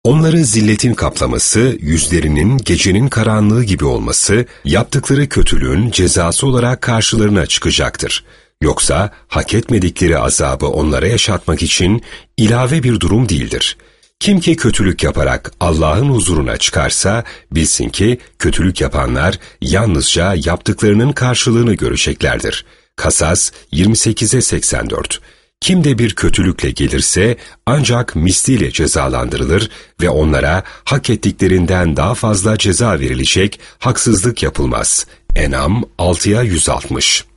Onları zilletin kaplaması, yüzlerinin gecenin karanlığı gibi olması, yaptıkları kötülüğün cezası olarak karşılarına çıkacaktır. Yoksa hak etmedikleri azabı onlara yaşatmak için ilave bir durum değildir. Kim ki kötülük yaparak Allah'ın huzuruna çıkarsa, bilsin ki kötülük yapanlar yalnızca yaptıklarının karşılığını göreceklerdir. Kasas 28'e 84. Kim de bir kötülükle gelirse ancak misliyle cezalandırılır ve onlara hak ettiklerinden daha fazla ceza verilecek, haksızlık yapılmaz. En'am 6'ya 160.